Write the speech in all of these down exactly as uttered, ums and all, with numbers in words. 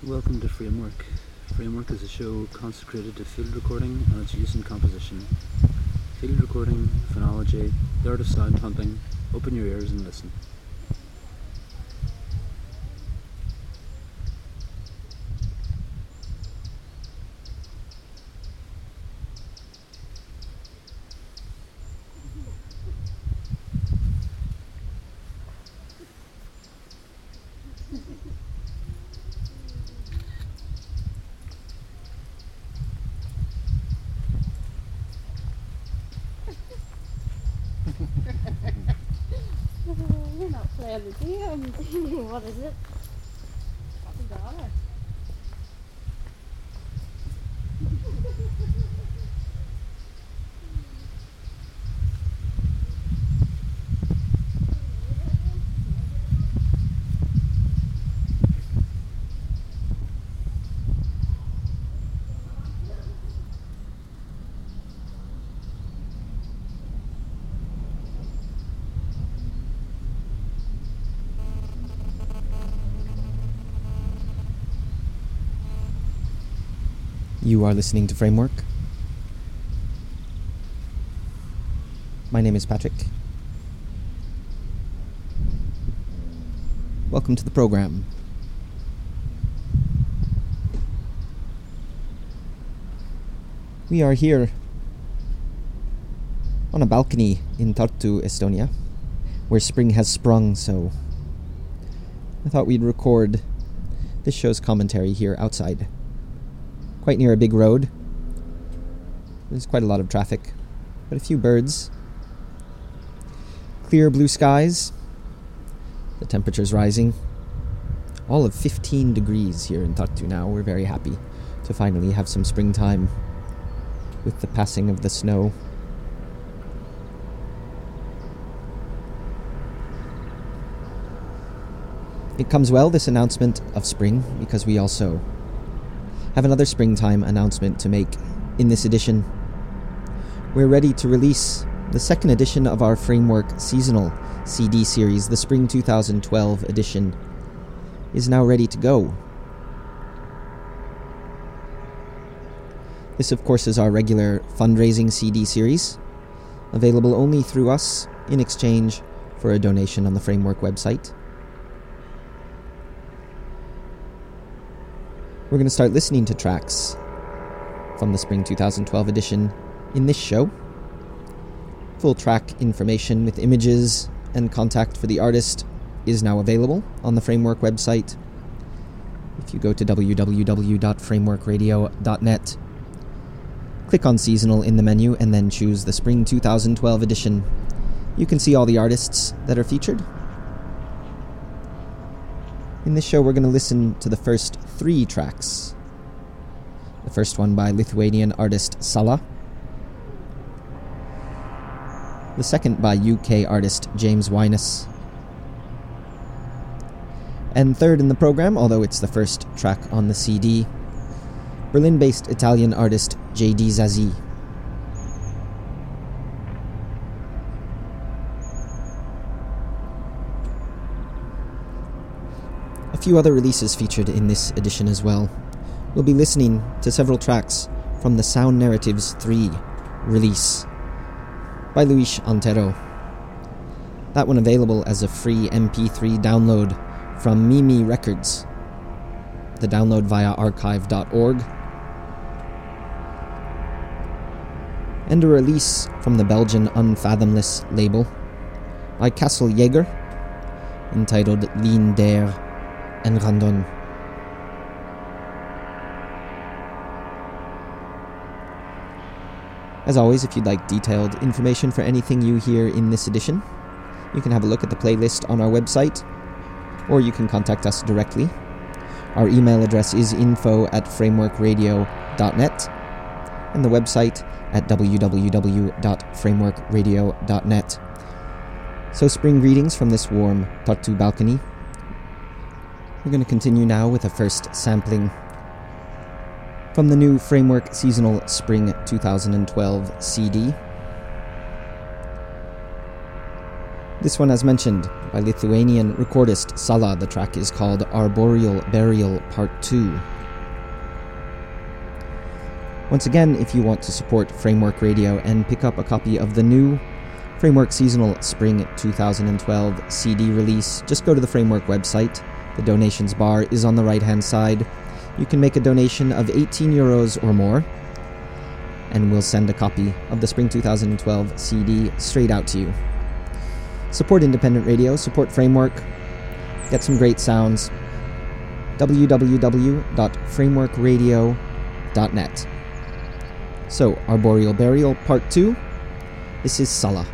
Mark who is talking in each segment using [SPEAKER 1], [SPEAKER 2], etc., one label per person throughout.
[SPEAKER 1] Welcome to Framework. Framework is a show consecrated to field recording and its use in composition. Field recording, phonology, the art of sound hunting. Open your ears and listen.
[SPEAKER 2] You're not playing the game. What is it? Got the dollar.
[SPEAKER 3] You are listening to Framework. My name is Patrick. Welcome to the program. We are here on a balcony in Tartu, Estonia, where spring has sprung, so I thought we'd record this show's commentary here outside. Quite near a big road. There's quite a lot of traffic, but a few birds. Clear blue skies. The temperature's rising. All of fifteen degrees here in Tartu now. We're very happy to finally have some springtime with the passing of the snow. It comes well, this announcement of spring, because we also have another springtime announcement to make in this edition. We're ready to release the second edition of our Framework seasonal C D series. The Spring twenty twelve edition is now ready to go. This, of course, is our regular fundraising C D series, available only through us in exchange for a donation on the Framework website. We're going to start listening to tracks from the Spring twenty twelve edition in this show. Full track information with images and contact for the artist is now available on the Framework website. If you go to w w w dot framework radio dot net, click on Seasonal in the menu and then choose the Spring twenty twelve edition, you can see all the artists that are featured. In this show, we're going to listen to the first three tracks. The first one by Lithuanian artist Sala. The second by U K artist James Wyness. And third in the program, although it's the first track on the C D, Berlin-based Italian artist J D Zazie. A few other releases featured in this edition as well. We'll be listening to several tracks from the Sound Narratives three release by Luis Antero. That one available as a free M P three download from Mimi Records. The download via archive dot org. And a release from the Belgian Unfathomless label by Castle Jaeger, entitled Ligne d'air and Randon. As always, if you'd like detailed information for anything you hear in this edition, you can have a look at the playlist on our website, or you can contact us directly. Our email address is info at framework radio dot net, and the website at w w w dot framework radio dot net. So spring greetings from this warm Tartu balcony. We're going to continue now with a first sampling from the new Framework Seasonal Spring twenty twelve C D. This one, as mentioned, by Lithuanian recordist Sala. The track is called Arboreal Burial Part two. Once again, if you want to support Framework Radio and pick up a copy of the new Framework Seasonal Spring twenty twelve C D release, just go to the Framework website. The donations bar is on the right-hand side. You can make a donation of eighteen euros or more, and we'll send a copy of the Spring twenty twelve C D straight out to you. Support independent radio, support Framework, get some great sounds. w w w dot framework radio dot net. So, Arboreal Burial Part two, this is Sala.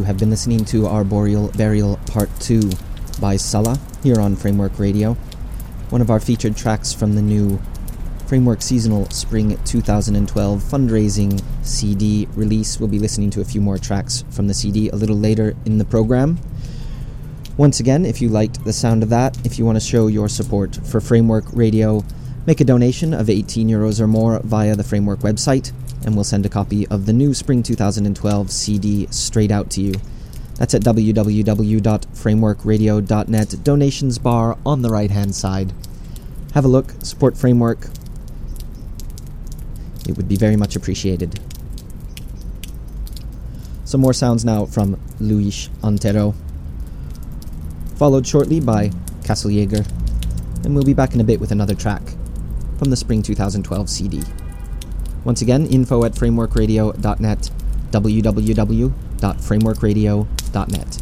[SPEAKER 3] have been listening to Arboreal Burial Part two by Sala here on Framework Radio, one of our featured tracks from the new Framework Seasonal Spring two thousand twelve fundraising C D release. We'll be listening to a few more tracks from the C D a little later in the program. Once again, if you liked the sound of that, if you want to show your support for Framework Radio, make a donation of eighteen euros or more via the Framework website, and we'll send a copy of the new Spring two thousand twelve C D straight out to you. That's at w w w dot framework radio dot net, donations bar on the right-hand side. Have a look, support Framework. It would be very much appreciated. Some more sounds now from Luis Antero, followed shortly by Kasseljäger, and we'll be back in a bit with another track from the Spring two thousand twelve C D. Once again, info at framework radio dot net, w w w dot framework radio dot net.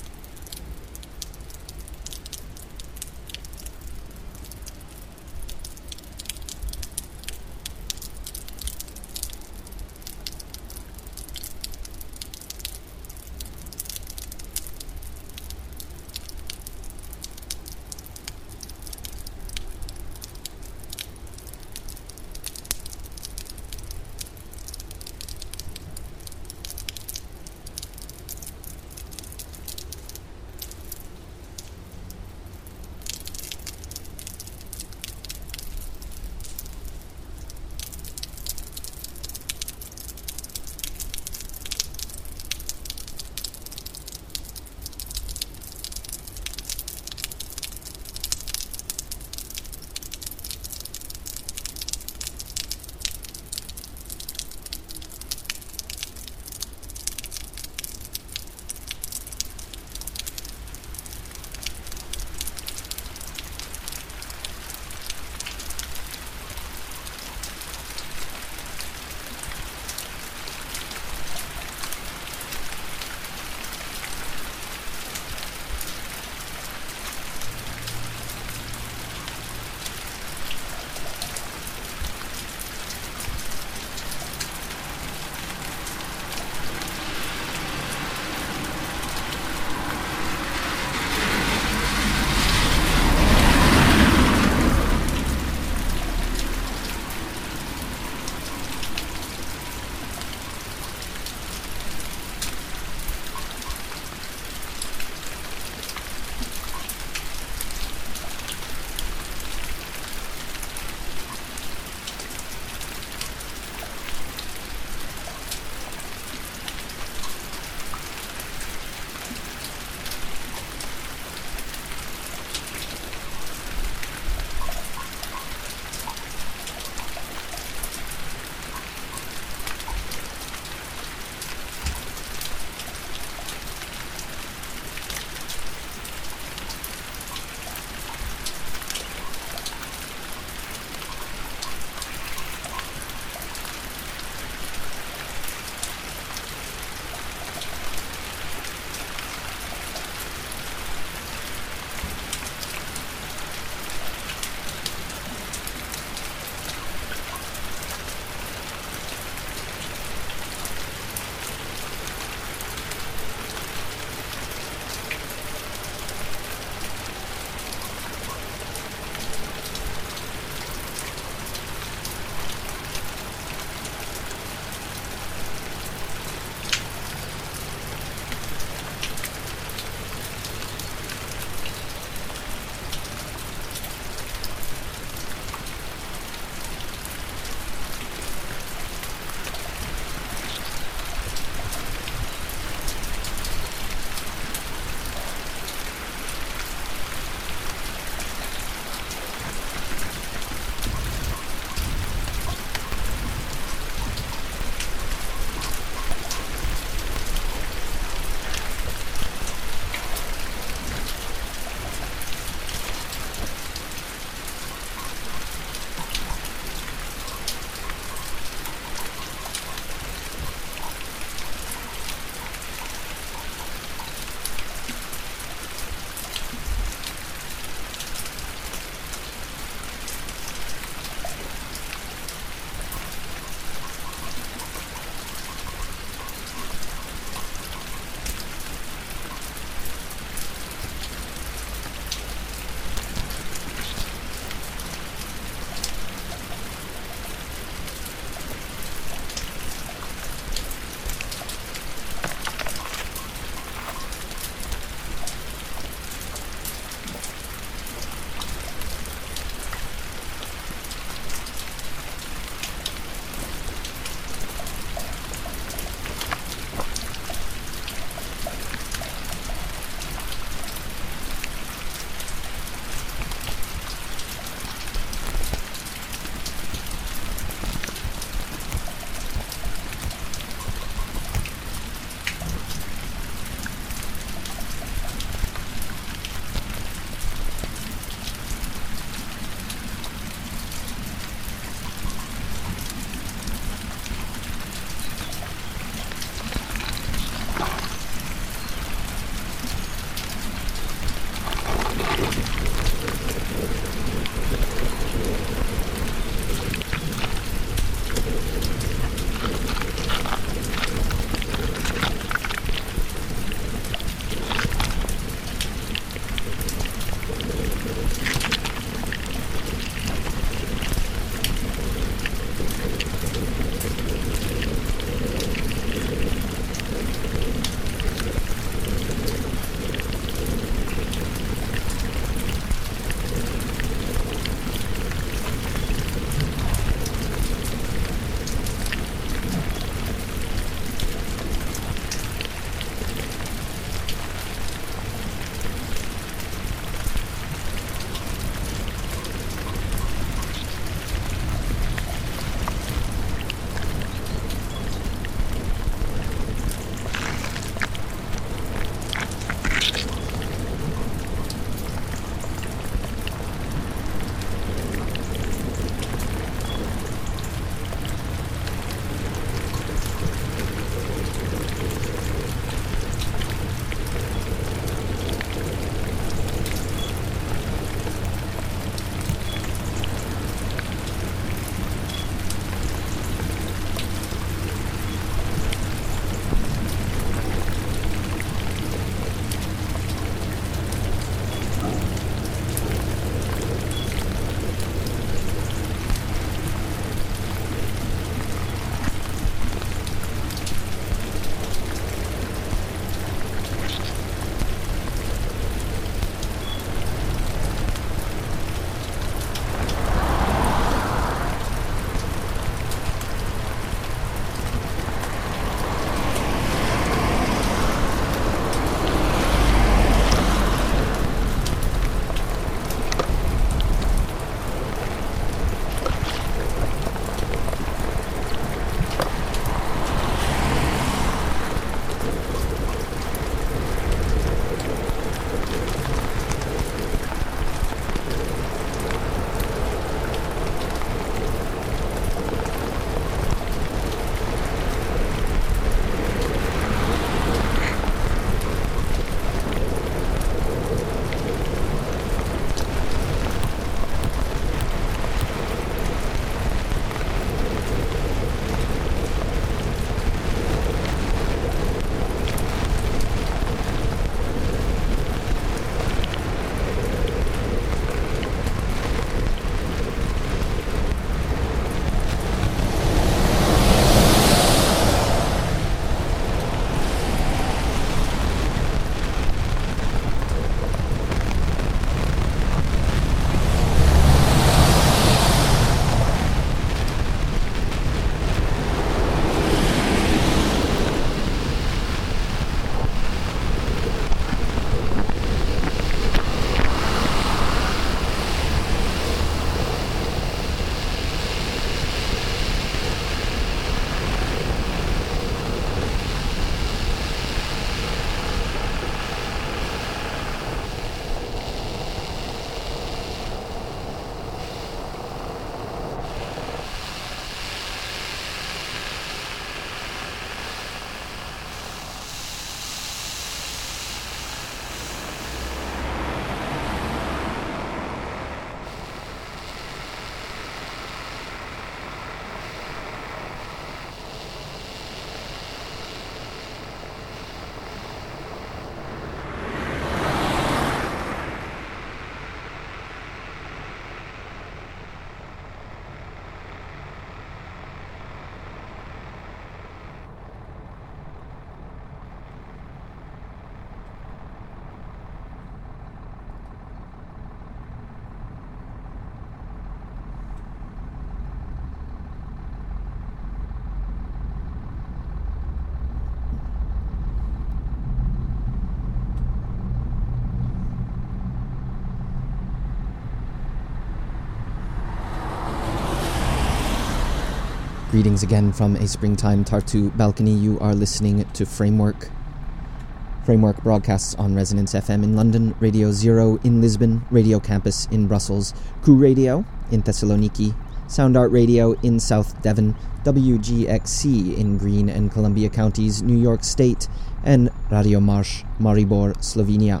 [SPEAKER 3] Greetings again from a springtime Tartu balcony. You are listening to Framework. Framework broadcasts on Resonance F M in London, Radio Zero in Lisbon, Radio Campus in Brussels, Crew Radio in Thessaloniki, Sound Art Radio in South Devon, W G X C in Greene and Columbia counties, New York State, and Radio Marsh, Maribor, Slovenia.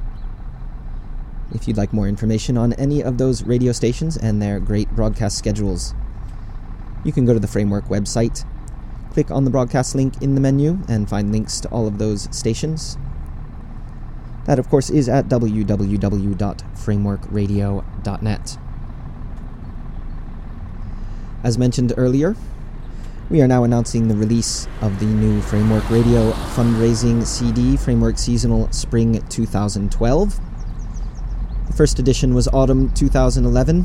[SPEAKER 3] If you'd like more information on any of those radio stations and their great broadcast schedules, you can go to the Framework website, click on the broadcast link in the menu, and find links to all of those stations. That, of course, is at w w w dot framework radio dot net. As mentioned earlier, we are now announcing the release of the new Framework Radio fundraising C D, Framework Seasonal Spring twenty twelve. The first edition was Autumn twenty eleven.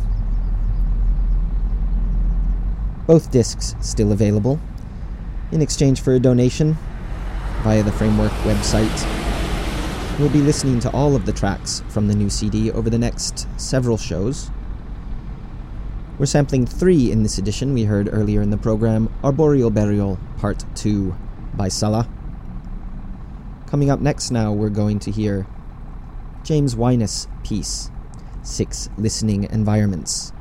[SPEAKER 3] Both discs still available. In exchange for a donation via the Framework website, we'll be listening to all of the tracks from the new C D over the next several shows. We're sampling three in this edition. We heard earlier in the program Arboreal Burial Part two by Salah. Coming up next now, we're going to hear James Wyness' piece, Six Listening Environments.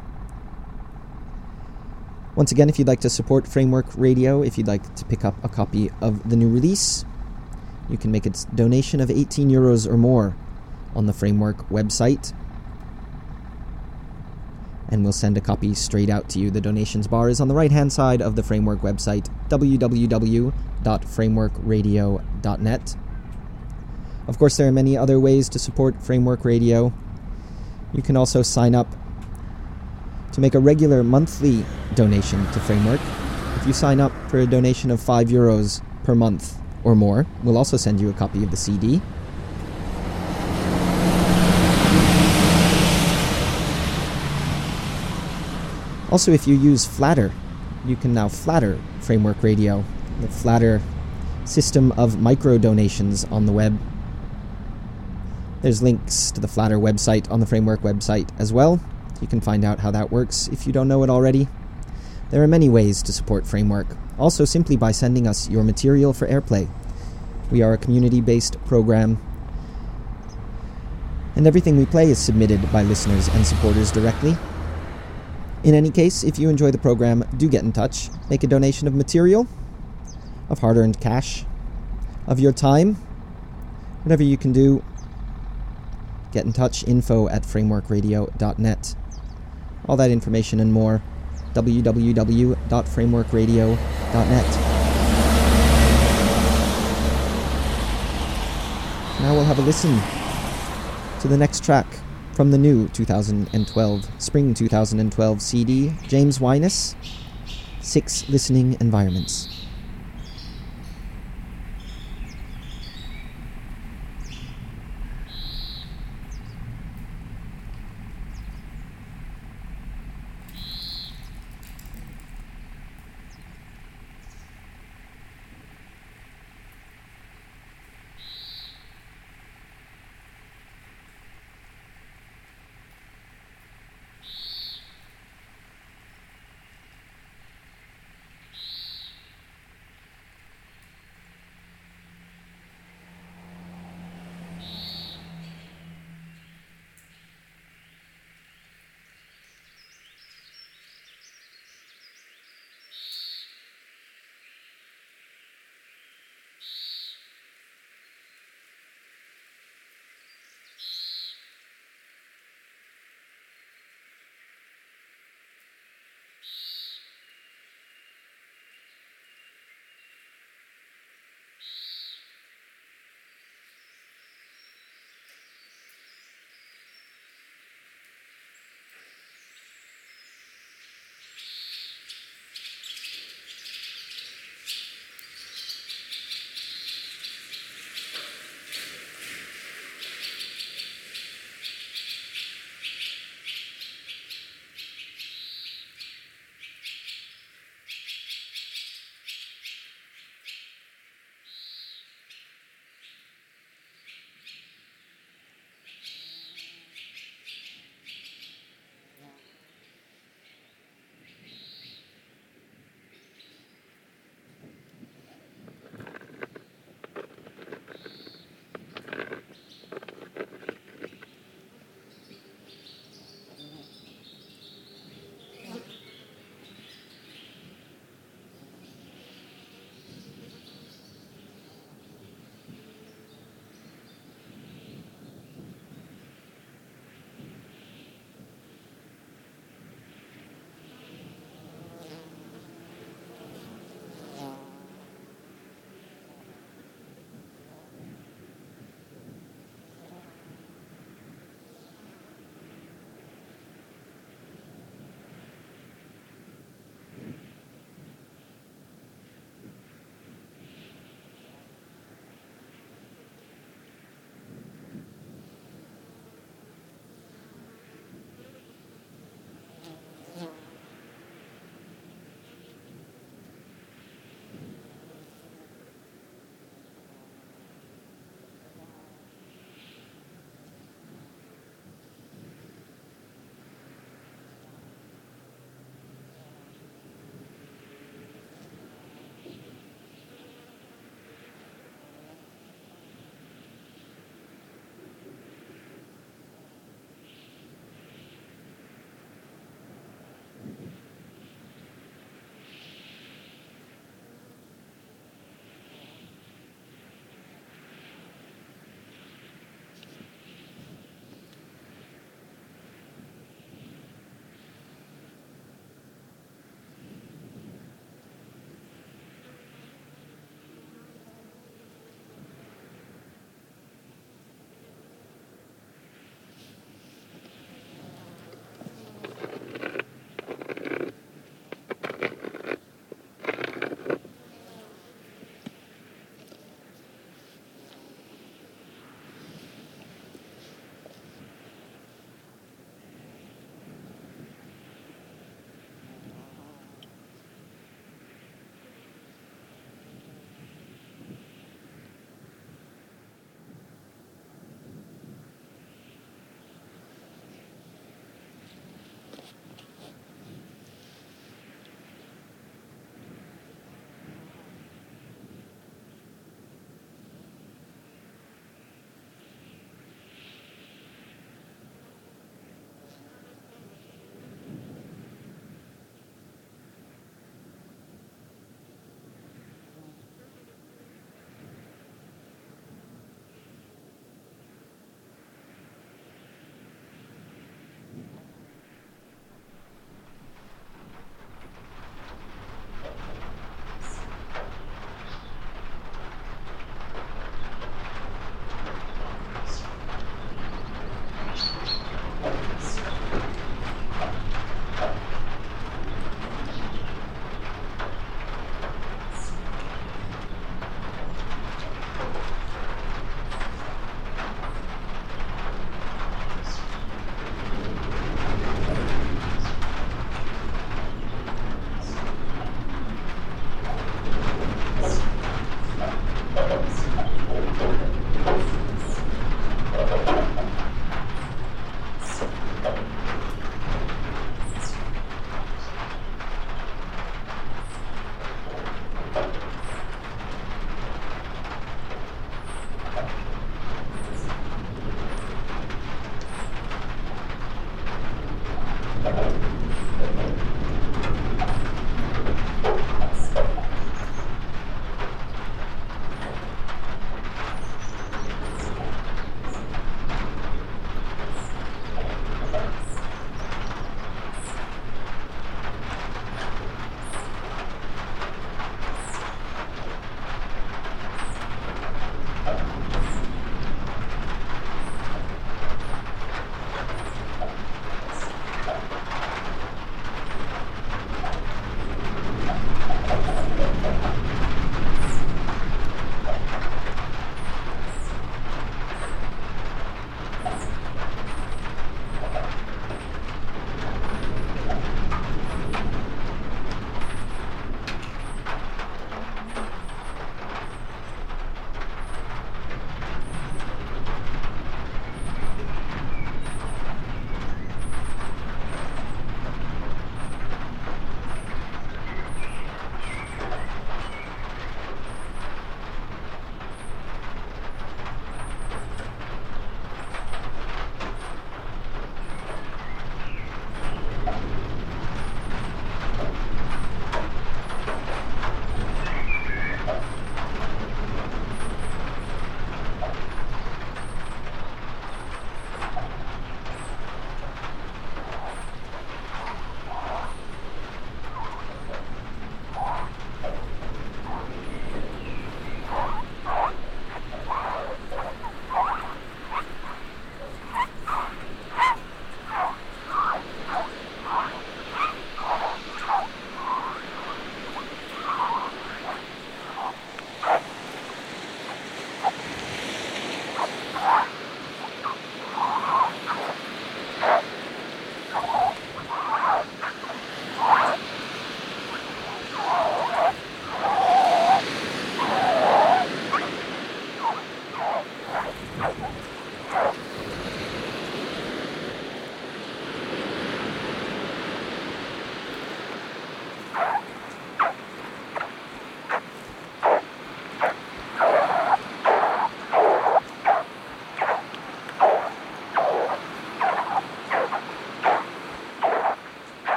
[SPEAKER 3] Once again, if you'd like to support Framework Radio, if you'd like to pick up a copy of the new release, you can make a donation of eighteen euros or more on the Framework website, and we'll send a copy straight out to you. The donations bar is on the right-hand side of the Framework website, w w w dot framework radio dot net. Of course, there are many other ways to support Framework Radio. You can also sign up to make a regular monthly donation to Framework. If you sign up for a donation of five euros per month or more, we'll also send you a copy of the C D. Also, if you use Flattr, you can now flatter Framework Radio, the Flattr system of micro-donations on the web. There's links to the Flattr website on the Framework website as well. You can find out how that works if you don't know it already. There are many ways to support Framework, also simply by sending us your material for airplay. We are a community-based program, and everything we play is submitted by listeners and supporters directly. In any case, if you enjoy the program, do get in touch. Make a donation of material, of hard-earned cash, of your time, whatever you can do. Get in touch, info at framework radio dot net. All that information and more, w w w dot framework radio dot net. Now we'll have a listen to the next track from the new two thousand twelve, Spring twenty twelve C D, James Wyness, Six Listening Environments.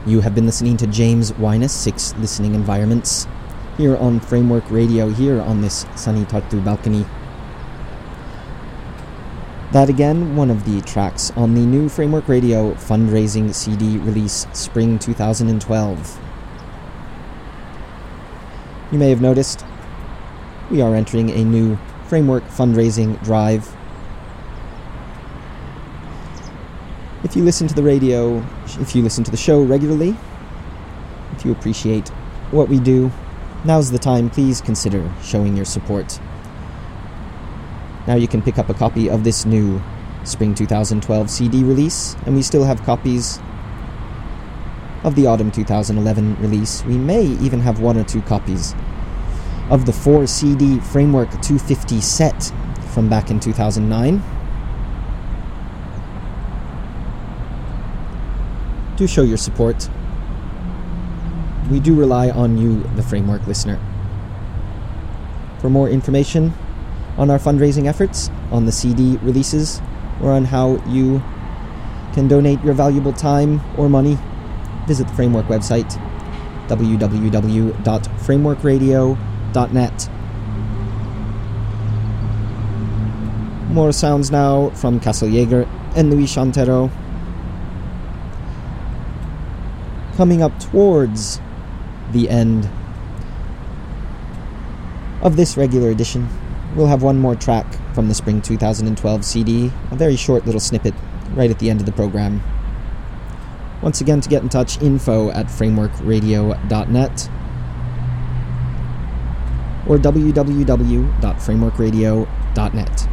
[SPEAKER 3] You have been listening to James Winus, Six Listening Environments, here on Framework Radio, here on this sunny Tartu balcony. That again, one of the tracks on the new Framework Radio fundraising C D release, Spring two thousand twelve. You may have noticed, we are entering a new Framework fundraising drive. If you listen to the radio, if you listen to the show regularly, if you appreciate what we do, now's the time. Please consider showing your support. Now you can pick up a copy of this new Spring two thousand twelve C D release, and we still have copies of the Autumn two thousand eleven release. We may even have one or two copies of the four C D Framework two fifty set from back in two thousand nine. Do show your support. We do rely on you, the Framework listener. For more information on our fundraising efforts, on the C D releases, or on how you can donate your valuable time or money, visit the Framework website, w w w dot framework radio dot net. More sounds now from Castle Jaeger and Luis Chantero. Coming up towards the end of this regular edition, we'll have one more track from the Spring two thousand twelve C D, a very short little snippet right at the end of the program. Once again, to get in touch, info at framework radio dot net or w w w dot framework radio dot net.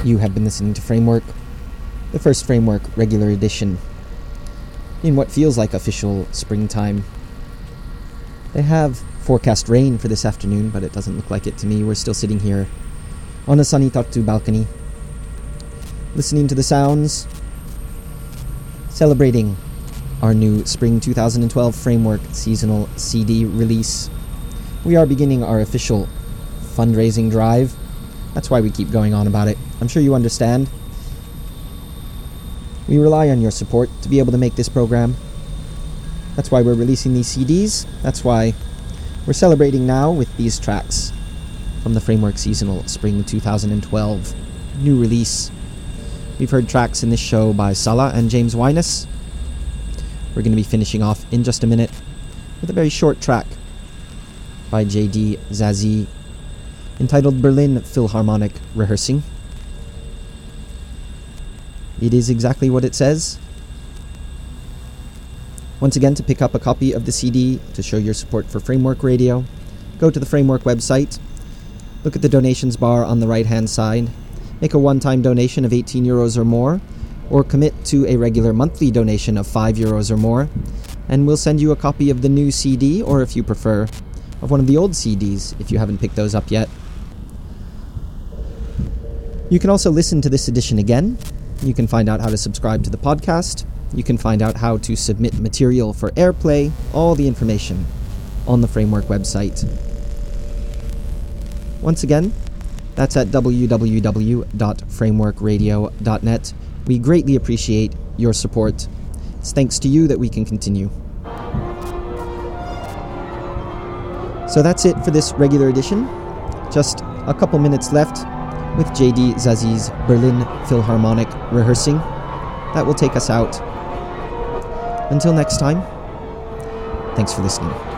[SPEAKER 3] You have been listening to Framework, the first Framework regular edition, in what feels like official springtime. They have forecast rain for this afternoon, but it doesn't look like it to me. We're still sitting here on a sunny Tartu balcony, listening to the sounds, celebrating our new Spring two thousand twelve Framework seasonal C D release. We are beginning our official fundraising drive. That's why we keep going on about it. I'm sure you understand. We rely on your support to be able to make this program. That's why we're releasing these C Ds. That's why we're celebrating now with these tracks from the Framework Seasonal Spring two thousand twelve new release. We've heard tracks in this show by Sala and James Wyness. We're going to be finishing off in just a minute with a very short track by J D Zazie entitled Berlin Philharmonic Rehearsing. It is exactly what it says. Once again, to pick up a copy of the C D to show your support for Framework Radio, go to the Framework website, look at the donations bar on the right hand side, make a one-time donation of eighteen euros or more, or commit to a regular monthly donation of five euros or more, and we'll send you a copy of the new C D, or if you prefer, of one of the old C Ds if you haven't picked those up yet. You can also listen to this edition again. You can find out how to subscribe to the podcast. You can find out how to submit material for airplay, all the information on the Framework website. Once again, that's at w w w dot framework radio dot net. We greatly appreciate your support. It's thanks to you that we can continue. So that's it for this regular edition. Just a couple minutes left with J D Zazie's Berlin Philharmonic Rehearsing. That will take us out. Until next time, thanks for listening.